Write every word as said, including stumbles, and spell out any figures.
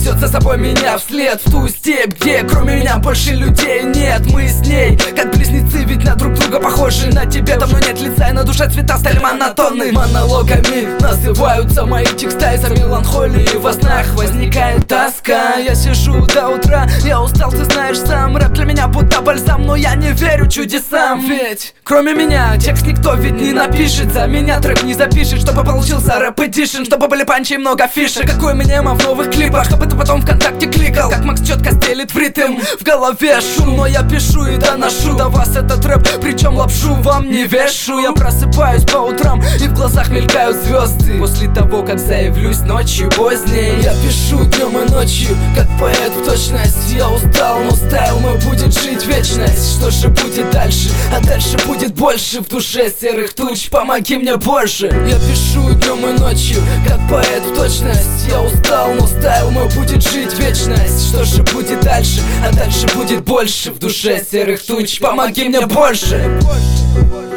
ведет за собой меня вслед в ту степь, где кроме меня больше людей нет. Мы с ней как близнецы, ведь на друг друга похожи. На тебе давно нет лица, и на душе цвета стали монотонны. Монологами называются мои текста, из-за меланхолии во снах возникает тоска. Я сижу до утра, я устал, ты знаешь сам. Рэп для меня будто бальзам, но я не верю чудесам. Ведь кроме меня текст никто ведь не напишет, за меня трек не запишет, чтобы получился рэп-эдишн, чтобы были панчи и много фишек. Какой минема в новых клипах, чтобы ты потом ВКонтакте кликал. Как Макс четко стелит в ритм, в голове шум, но я пишу и доношу до вас этот рэп, причем лапшу вам не вешу. Я просыпаюсь по утрам и в глазах мелькают звезды после того, как заявлюсь ночью поздней. Я пишу днем и ночью, как поэт в точность. Я устал, но стайл мой будет жить вечность. Что же будет дальше? А дальше будет больше. В душе серых туч, помоги мне больше. Я пишу днем и ночью, как поэт в точность. Я устал, но стайл мой будет жить вечность. Что же будет дальше? А дальше будет больше. В душе серых туч, помоги мне больше.